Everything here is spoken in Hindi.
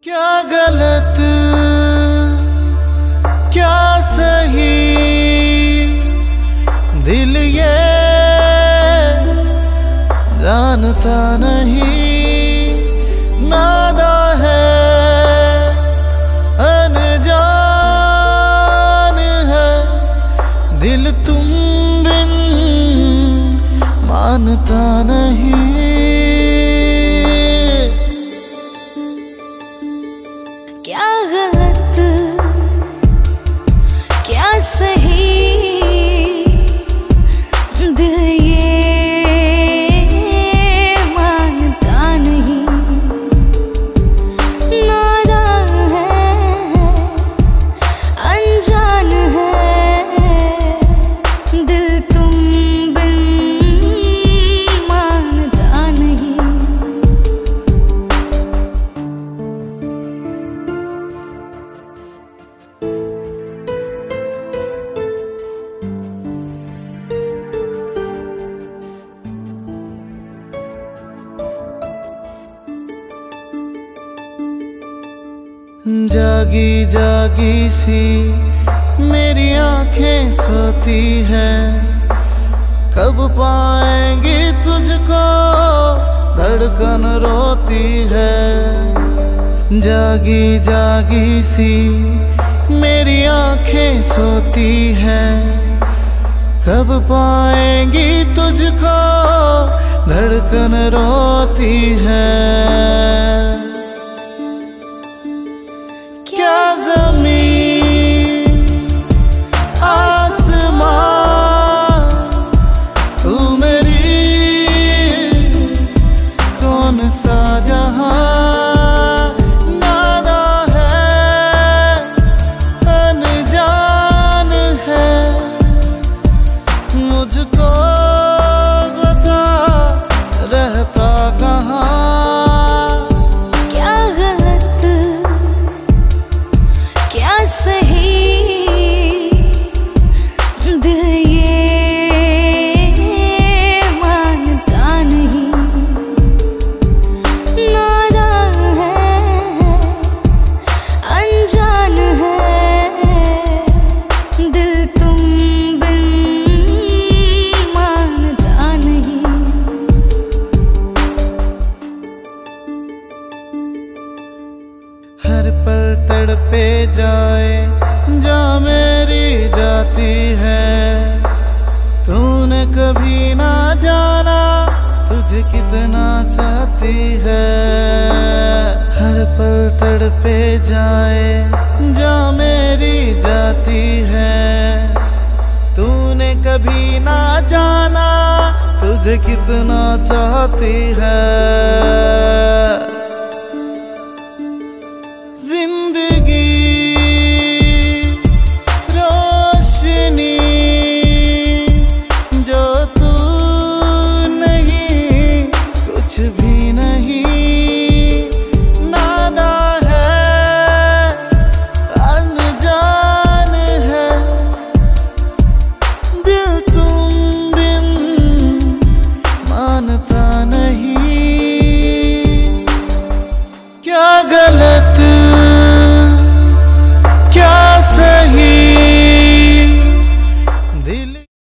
क्या गलत क्या सही दिल ये जानता नहीं, नादा है अनजान है दिल तुम बिन मानता नहीं। क्या गलत क्या सही दिल ये मानता नहीं, नादान है अनजान है दिल तुम बिन मानता नहीं। जागी जागी सी मेरी आंखें सोती है, कब पाएंगी तुझको धड़कन रोती है। जागी जागी सी मेरी आंखें सोती है, कब पाएंगी तुझको धड़कन रोती है। क्या ज़मीन आसमां तू मेरी कौन सा जहां, नादा है अनजान है मुझको बता रहता कहाँ। सही दिल ये मानता नहीं, नादान है अनजान है दिल तुम बिन मानता नहीं। हर पल तड़पे जाए जा मेरी जाती है, तूने कभी ना जाना तुझे कितना चाहती है। हर पल तड़पे जाए जा मेरी जाती है, तूने कभी ना जाना तुझे कितना चाहती है। कुछ भी नहीं, नादा है अनजान है दिल तुम बिन मानता